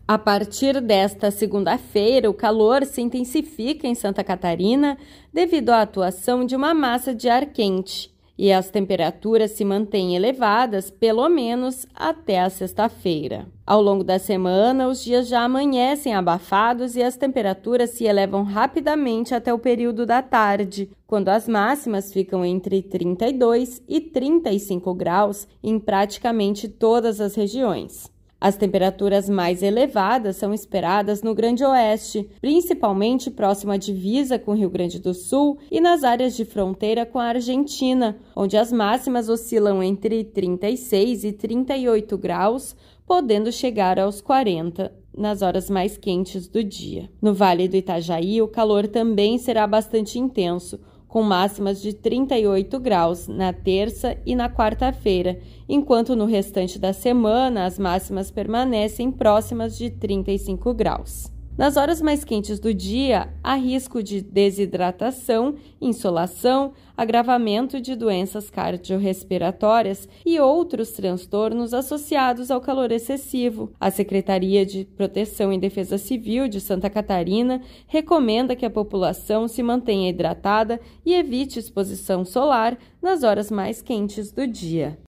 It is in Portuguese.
A partir desta segunda-feira, o calor se intensifica em Santa Catarina devido à atuação de uma massa de ar quente, e as temperaturas se mantêm elevadas pelo menos até a sexta-feira. Ao longo da semana, os dias já amanhecem abafados e as temperaturas se elevam rapidamente até o período da tarde, quando as máximas ficam entre 32 e 35 graus em praticamente todas as regiões. As temperaturas mais elevadas são esperadas no Grande Oeste, principalmente próximo à divisa com o Rio Grande do Sul e nas áreas de fronteira com a Argentina, onde as máximas oscilam entre 36 e 38 graus, podendo chegar aos 40 nas horas mais quentes do dia. No Vale do Itajaí, o calor também será bastante intenso, com máximas de 38 graus na terça e na quarta-feira, enquanto no restante da semana as máximas permanecem próximas de 35 graus. Nas horas mais quentes do dia, há risco de desidratação, insolação, agravamento de doenças cardiorrespiratórias e outros transtornos associados ao calor excessivo. A Secretaria de Proteção e Defesa Civil de Santa Catarina recomenda que a população se mantenha hidratada e evite exposição solar nas horas mais quentes do dia.